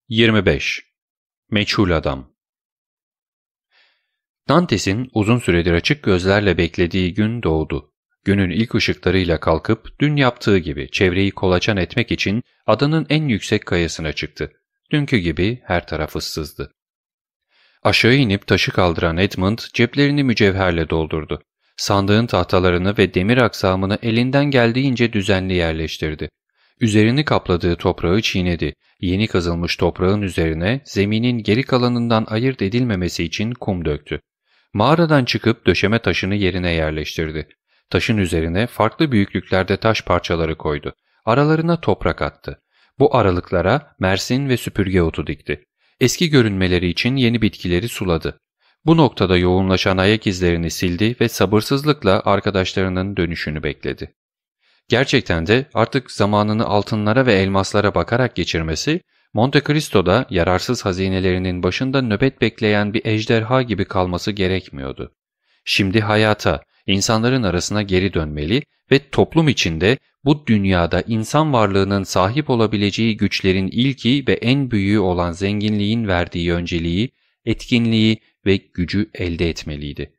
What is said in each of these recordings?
25. Meçhul Adam. Dantes'in uzun süredir açık gözlerle beklediği gün doğdu. Günün ilk ışıklarıyla kalkıp dün yaptığı gibi çevreyi kolaçan etmek için adanın en yüksek kayasına çıktı. Dünkü gibi her taraf ıssızdı. Aşağı inip taşı kaldıran Edmund ceplerini mücevherle doldurdu. Sandığın tahtalarını ve demir aksamını elinden geldiğince düzenli yerleştirdi. Üzerini kapladığı toprağı çiğnedi. Yeni kazılmış toprağın üzerine zeminin geri kalanından ayırt edilmemesi için kum döktü. Mağaradan çıkıp döşeme taşını yerine yerleştirdi. Taşın üzerine farklı büyüklüklerde taş parçaları koydu. Aralarına toprak attı. Bu aralıklara mersin ve süpürge otu dikti. Eski görünmeleri için yeni bitkileri suladı. Bu noktada yoğunlaşan ayak izlerini sildi ve sabırsızlıkla arkadaşlarının dönüşünü bekledi. Gerçekten de artık zamanını altınlara ve elmaslara bakarak geçirmesi, Monte Cristo'da yararsız hazinelerinin başında nöbet bekleyen bir ejderha gibi kalması gerekmiyordu. Şimdi hayata, insanların arasına geri dönmeli ve toplum içinde bu dünyada insan varlığının sahip olabileceği güçlerin ilki ve en büyüğü olan zenginliğin verdiği önceliği, etkinliği ve gücü elde etmeliydi.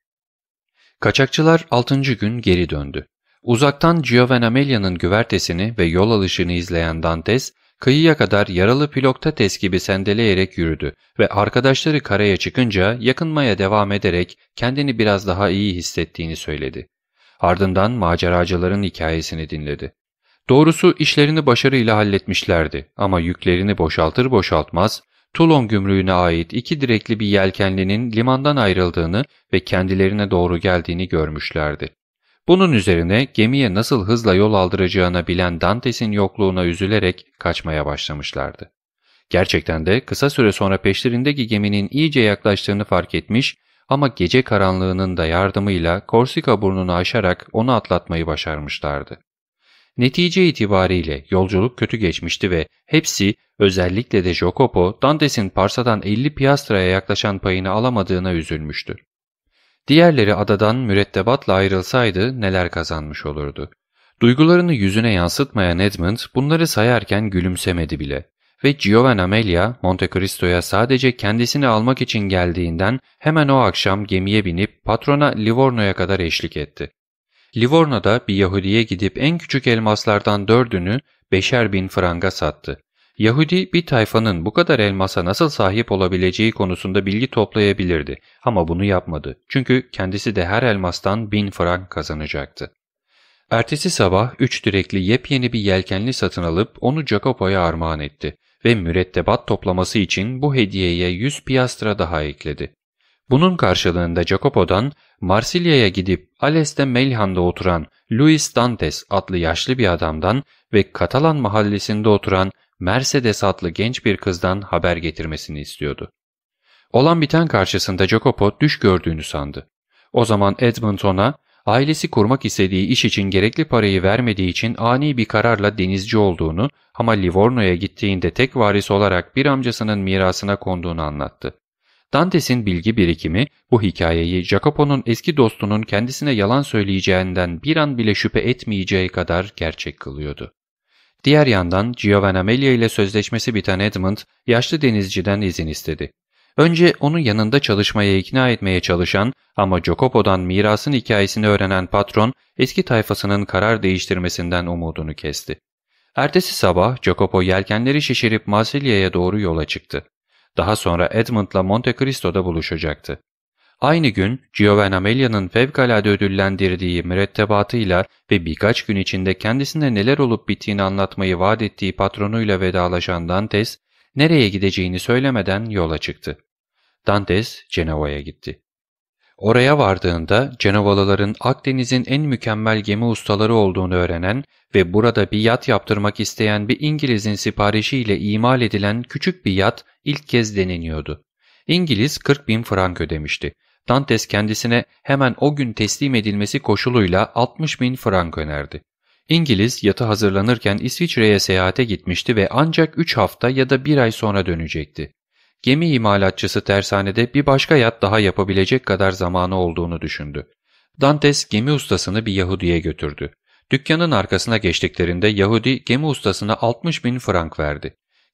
Kaçakçılar 6. gün geri döndü. Uzaktan Giovanamelia'nın güvertesini ve yol alışını izleyen Dantes, kıyıya kadar yaralı Piloktates gibi sendeleyerek yürüdü ve arkadaşları karaya çıkınca yakınmaya devam ederek kendini biraz daha iyi hissettiğini söyledi. Ardından maceracıların hikayesini dinledi. Doğrusu işlerini başarıyla halletmişlerdi ama yüklerini boşaltır boşaltmaz, Toulon gümrüğüne ait 2 direkli bir yelkenlinin limandan ayrıldığını ve kendilerine doğru geldiğini görmüşlerdi. Bunun üzerine gemiye nasıl hızla yol aldıracağını bilen Dantes'in yokluğuna üzülerek kaçmaya başlamışlardı. Gerçekten de kısa süre sonra peşlerindeki geminin iyice yaklaştığını fark etmiş ama gece karanlığının da yardımıyla Korsika burnunu aşarak onu atlatmayı başarmışlardı. Netice itibariyle yolculuk kötü geçmişti ve hepsi, özellikle de Jacopo, Dantes'in Parsa'dan 50 piastraya yaklaşan payını alamadığına üzülmüştü. Diğerleri adadan mürettebatla ayrılsaydı neler kazanmış olurdu. Duygularını yüzüne yansıtmayan Edmund bunları sayarken gülümsemedi bile ve Giovannamelia Monte Cristo'ya sadece kendisini almak için geldiğinden hemen o akşam gemiye binip patrona Livorno'ya kadar eşlik etti. Livorno'da bir Yahudi'ye gidip en küçük elmaslardan 4'ünü 5'er bin franga sattı. Yahudi bir tayfanın bu kadar elmasa nasıl sahip olabileceği konusunda bilgi toplayabilirdi ama bunu yapmadı çünkü kendisi de her elmastan 1000 frank kazanacaktı. Ertesi sabah 3 direkli yepyeni bir yelkenli satın alıp onu Jacopo'ya armağan etti ve mürettebat toplaması için bu hediyeye 100 piastra daha ekledi. Bunun karşılığında Jacopo'dan Marsilya'ya gidip Ales'te Melhan'da oturan Luis Dantes adlı yaşlı bir adamdan ve Katalan mahallesinde oturan Mercedes adlı genç bir kızdan haber getirmesini istiyordu. Olan biten karşısında Jacopo düş gördüğünü sandı. O zaman Edmund ona, ailesi kurmak istediği iş için gerekli parayı vermediği için ani bir kararla denizci olduğunu ama Livorno'ya gittiğinde tek varis olarak bir amcasının mirasına konduğunu anlattı. Dantes'in bilgi birikimi bu hikayeyi Jacopo'nun eski dostunun kendisine yalan söyleyeceğinden bir an bile şüphe etmeyeceği kadar gerçek kılıyordu. Diğer yandan Giovannamelia ile sözleşmesi biten Edmund, yaşlı denizciden izin istedi. Önce onu yanında çalışmaya ikna etmeye çalışan ama Jacopo'dan mirasın hikayesini öğrenen patron, eski tayfasının karar değiştirmesinden umudunu kesti. Ertesi sabah Jacopo yelkenleri şişirip Marsilya'ya doğru yola çıktı. Daha sonra Edmund'la Monte Cristo'da buluşacaktı. Aynı gün Giovannamelia'nın fevkalade ödüllendirdiği mürettebatıyla ve birkaç gün içinde kendisine neler olup bittiğini anlatmayı vaat ettiği patronuyla vedalaşan Dantes, nereye gideceğini söylemeden yola çıktı. Dantes, Cenova'ya gitti. Oraya vardığında Cenovalıların Akdeniz'in en mükemmel gemi ustaları olduğunu öğrenen ve burada bir yat yaptırmak isteyen bir İngiliz'in siparişiyle imal edilen küçük bir yat ilk kez deneniyordu. İngiliz 40.000 frank ödemişti. Dantes kendisine hemen o gün teslim edilmesi koşuluyla 60.000 frank önerdi. İngiliz yatı hazırlanırken İsviçre'ye seyahate gitmişti ve ancak 3 hafta ya da 1 ay sonra dönecekti. Gemi imalatçısı tersanede bir başka yat daha yapabilecek kadar zamanı olduğunu düşündü. Dantes gemi ustasını bir Yahudi'ye götürdü. Dükkanın arkasına geçtiklerinde Yahudi gemi ustasına 60.000 frank verdi.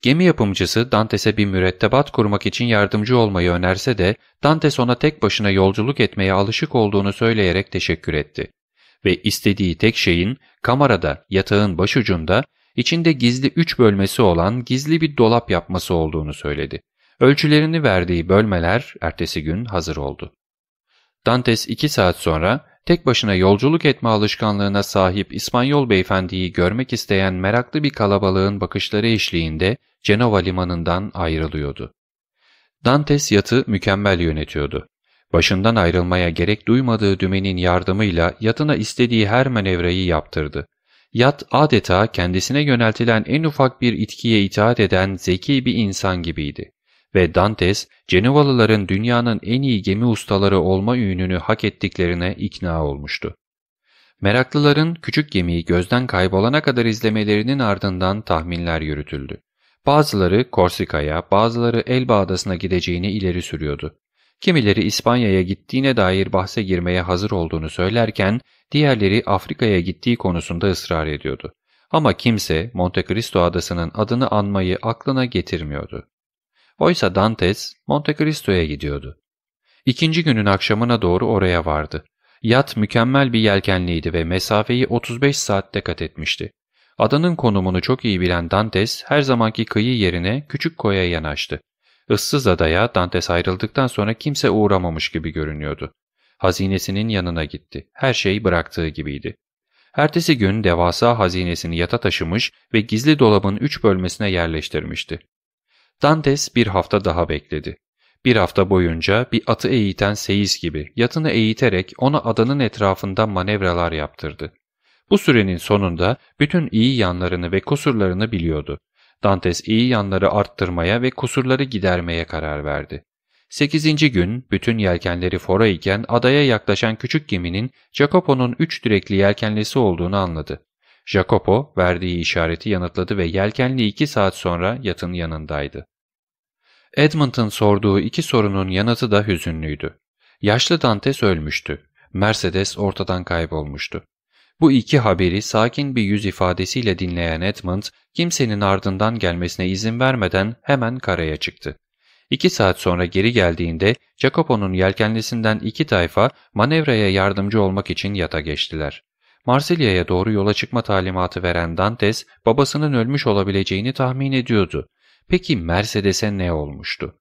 Gemi yapımcısı Dantes'e bir mürettebat kurmak için yardımcı olmayı önerse de Dantes ona tek başına yolculuk etmeye alışık olduğunu söyleyerek teşekkür etti. Ve istediği tek şeyin kamerada yatağın başucunda içinde gizli 3 bölmesi olan gizli bir dolap yapması olduğunu söyledi. Ölçülerini verdiği bölmeler ertesi gün hazır oldu. Dantes 2 saat sonra tek başına yolculuk etme alışkanlığına sahip İspanyol beyefendiyi görmek isteyen meraklı bir kalabalığın bakışları eşliğinde Cenova limanından ayrılıyordu. Dantes yatı mükemmel yönetiyordu. Başından ayrılmaya gerek duymadığı dümenin yardımıyla yatına istediği her manevrayı yaptırdı. Yat adeta kendisine yöneltilen en ufak bir itkiye itaat eden zeki bir insan gibiydi. Ve Dantes, Cenevalıların dünyanın en iyi gemi ustaları olma ününü hak ettiklerine ikna olmuştu. Meraklıların küçük gemiyi gözden kaybolana kadar izlemelerinin ardından tahminler yürütüldü. Bazıları Korsika'ya, bazıları Elba Adası'na gideceğini ileri sürüyordu. Kimileri İspanya'ya gittiğine dair bahse girmeye hazır olduğunu söylerken, diğerleri Afrika'ya gittiği konusunda ısrar ediyordu. Ama kimse Monte Cristo adasının adını anmayı aklına getirmiyordu. Oysa Dantes, Monte Cristo'ya gidiyordu. İkinci günün akşamına doğru oraya vardı. Yat mükemmel bir yelkenliydi ve mesafeyi 35 saatte kat etmişti. Adanın konumunu çok iyi bilen Dantes, her zamanki kıyı yerine küçük koya yanaştı. Issız adaya Dantes ayrıldıktan sonra kimse uğramamış gibi görünüyordu. Hazinesinin yanına gitti. Her şey bıraktığı gibiydi. Ertesi gün devasa hazinesini yata taşımış ve gizli dolabın 3 bölmesine yerleştirmişti. Dantes bir hafta daha bekledi. Bir hafta boyunca bir atı eğiten seyis gibi yatını eğiterek ona adanın etrafında manevralar yaptırdı. Bu sürenin sonunda bütün iyi yanlarını ve kusurlarını biliyordu. Dantes iyi yanları arttırmaya ve kusurları gidermeye karar verdi. 8. gün bütün yelkenleri fora iken adaya yaklaşan küçük geminin Jacopo'nun 3 direkli yelkenlisi olduğunu anladı. Jacopo verdiği işareti yanıtladı ve yelkenli 2 saat sonra yatın yanındaydı. Edmund'un sorduğu 2 sorunun yanıtı da hüzünlüydü. Yaşlı Dantes ölmüştü. Mercedes ortadan kaybolmuştu. Bu 2 haberi sakin bir yüz ifadesiyle dinleyen Edmund, kimsenin ardından gelmesine izin vermeden hemen karaya çıktı. 2 saat sonra geri geldiğinde Jacopo'nun yelkenlisinden 2 tayfa manevraya yardımcı olmak için yata geçtiler. Marsilya'ya doğru yola çıkma talimatı veren Dantes, babasının ölmüş olabileceğini tahmin ediyordu. Peki Mercedes'e ne olmuştu?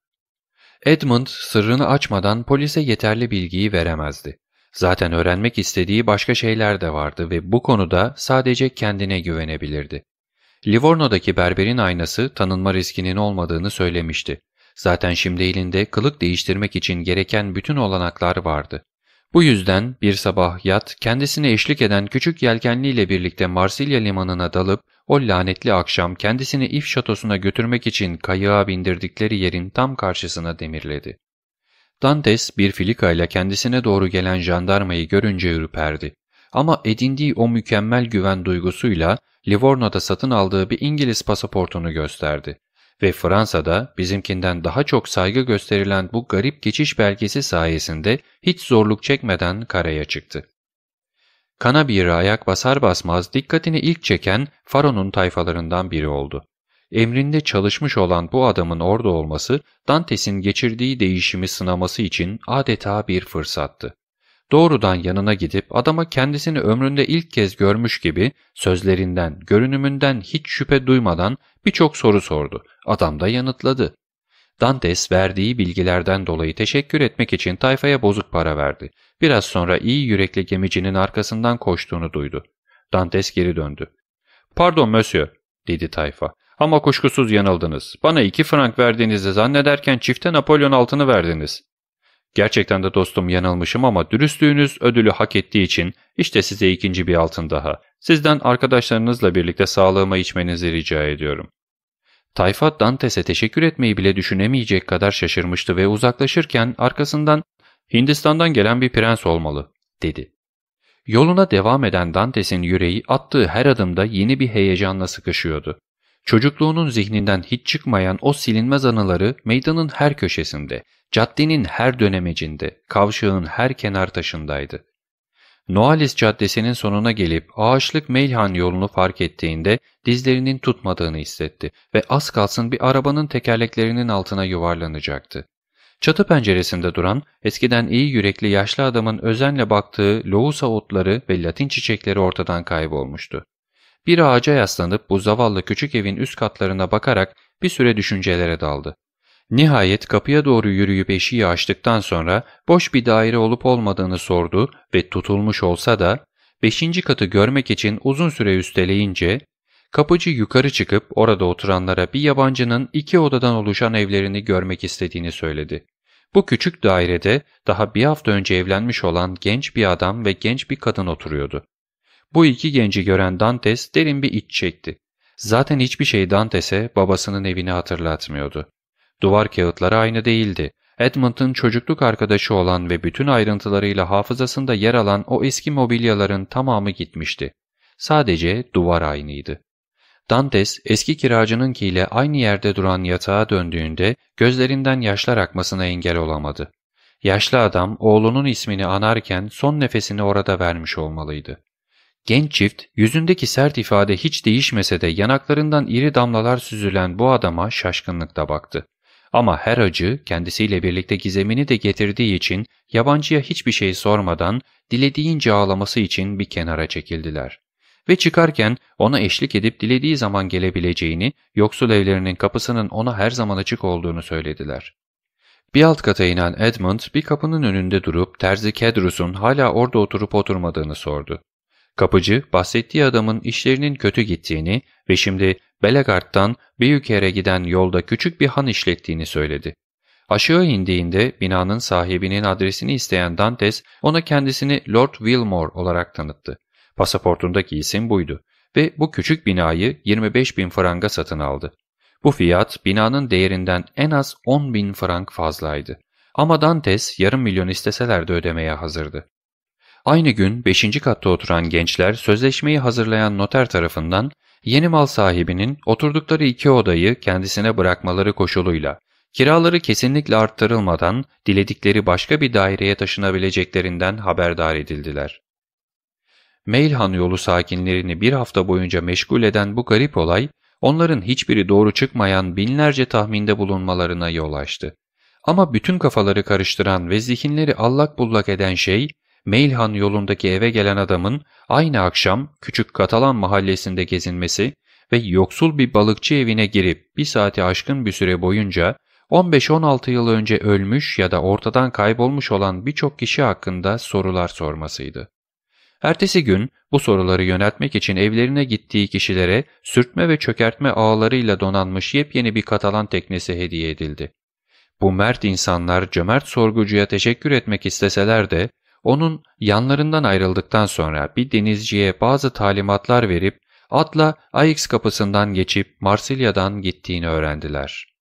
Edmund sırrını açmadan polise yeterli bilgiyi veremezdi. Zaten öğrenmek istediği başka şeyler de vardı ve bu konuda sadece kendine güvenebilirdi. Livorno'daki berberin aynası tanınma riskinin olmadığını söylemişti. Zaten şimdi elinde kılık değiştirmek için gereken bütün olanaklar vardı. Bu yüzden bir sabah yat kendisine eşlik eden küçük yelkenliyle birlikte Marsilya limanına dalıp o lanetli akşam kendisini If şatosuna götürmek için kayığa bindirdikleri yerin tam karşısına demirledi. Dantes bir filikayla kendisine doğru gelen jandarmayı görünce ürperdi. Ama edindiği o mükemmel güven duygusuyla Livorno'da satın aldığı bir İngiliz pasaportunu gösterdi. Ve Fransa'da bizimkinden daha çok saygı gösterilen bu garip geçiş belgesi sayesinde hiç zorluk çekmeden karaya çıktı. Kanabir'e ayak basar basmaz dikkatini ilk çeken Faro'nun tayfalarından biri oldu. Emrinde çalışmış olan bu adamın orada olması, Dantes'in geçirdiği değişimi sınaması için adeta bir fırsattı. Doğrudan yanına gidip adama kendisini ömründe ilk kez görmüş gibi sözlerinden, görünümünden hiç şüphe duymadan birçok soru sordu. Adam da yanıtladı. Dantes verdiği bilgilerden dolayı teşekkür etmek için tayfaya bozuk para verdi. Biraz sonra iyi yürekli gemicinin arkasından koştuğunu duydu. Dantes geri döndü. "Pardon monsieur," dedi tayfa. "Ama kuşkusuz yanıldınız. Bana 2 frank verdiğinizi zannederken çifte Napolyon altını verdiniz." "Gerçekten de dostum yanılmışım ama dürüstlüğünüz ödülü hak ettiği için işte size 2. bir altın daha. Sizden arkadaşlarınızla birlikte sağlığıma içmenizi rica ediyorum." Tayfa Dantes'e teşekkür etmeyi bile düşünemeyecek kadar şaşırmıştı ve uzaklaşırken arkasından "Hindistan'dan gelen bir prens olmalı," dedi. Yoluna devam eden Dantes'in yüreği attığı her adımda yeni bir heyecanla sıkışıyordu. Çocukluğunun zihninden hiç çıkmayan o silinmez anıları meydanın her köşesinde, caddenin her dönemecinde, kavşağın her kenar taşındaydı. Noailles Caddesi'nin sonuna gelip ağaçlık Meilhan yolunu fark ettiğinde dizlerinin tutmadığını hissetti ve az kalsın bir arabanın tekerleklerinin altına yuvarlanacaktı. Çatı penceresinde duran, eskiden iyi yürekli yaşlı adamın özenle baktığı lohusa otları ve latin çiçekleri ortadan kaybolmuştu. Bir ağaca yaslanıp bu zavallı küçük evin üst katlarına bakarak bir süre düşüncelere daldı. Nihayet kapıya doğru yürüyüp eşiği açtıktan sonra boş bir daire olup olmadığını sordu ve tutulmuş olsa da 5. katı görmek için uzun süre üsteleyince kapıcı yukarı çıkıp orada oturanlara bir yabancının 2 odadan oluşan evlerini görmek istediğini söyledi. Bu küçük dairede daha bir hafta önce evlenmiş olan genç bir adam ve genç bir kadın oturuyordu. Bu iki genci gören Dantes derin bir iç çekti. Zaten hiçbir şey Dantes'e babasının evini hatırlatmıyordu. Duvar kağıtları aynı değildi. Edmund'un çocukluk arkadaşı olan ve bütün ayrıntılarıyla hafızasında yer alan o eski mobilyaların tamamı gitmişti. Sadece duvar aynıydı. Dantes, eski kiracınınkiyle aynı yerde duran yatağa döndüğünde gözlerinden yaşlar akmasına engel olamadı. Yaşlı adam oğlunun ismini anarken son nefesini orada vermiş olmalıydı. Genç çift, yüzündeki sert ifade hiç değişmese de yanaklarından iri damlalar süzülen bu adama şaşkınlıkla baktı. Ama her acı kendisiyle birlikte gizemini de getirdiği için yabancıya hiçbir şey sormadan dilediğince ağlaması için bir kenara çekildiler. Ve çıkarken ona eşlik edip dilediği zaman gelebileceğini, yoksul evlerinin kapısının ona her zaman açık olduğunu söylediler. Bir alt kata inen Edmund bir kapının önünde durup terzi Kedrus'un hala orada oturup oturmadığını sordu. Kapıcı, bahsettiği adamın işlerinin kötü gittiğini ve şimdi Bellegarde'dan Büyükher'e giden yolda küçük bir han işlettiğini söyledi. Aşağı indiğinde binanın sahibinin adresini isteyen Dantes ona kendisini Lord Wilmore olarak tanıttı. Pasaportundaki isim buydu ve bu küçük binayı 25.000 franga satın aldı. Bu fiyat binanın değerinden en az 10.000 frank fazlaydı. Ama Dantes yarım milyon isteseler de ödemeye hazırdı. Aynı gün 5. katta oturan gençler sözleşmeyi hazırlayan noter tarafından yeni mal sahibinin oturdukları 2 odayı kendisine bırakmaları koşuluyla kiraları kesinlikle arttırılmadan diledikleri başka bir daireye taşınabileceklerinden haberdar edildiler. Meilhan yolu sakinlerini bir hafta boyunca meşgul eden bu garip olay, onların hiçbiri doğru çıkmayan binlerce tahminde bulunmalarına yol açtı. Ama bütün kafaları karıştıran ve zihinleri allak bullak eden şey, Meilhan yolundaki eve gelen adamın aynı akşam küçük Katalan mahallesinde gezinmesi ve yoksul bir balıkçı evine girip 1 saati aşkın bir süre boyunca 15-16 yıl önce ölmüş ya da ortadan kaybolmuş olan birçok kişi hakkında sorular sormasıydı. Ertesi gün bu soruları yöneltmek için evlerine gittiği kişilere sürtme ve çökertme ağlarıyla donanmış yepyeni bir Katalan teknesi hediye edildi. Bu mert insanlar cömert sorgucuya teşekkür etmek isteseler de onun yanlarından ayrıldıktan sonra bir denizciye bazı talimatlar verip atla Aix kapısından geçip Marsilya'dan gittiğini öğrendiler.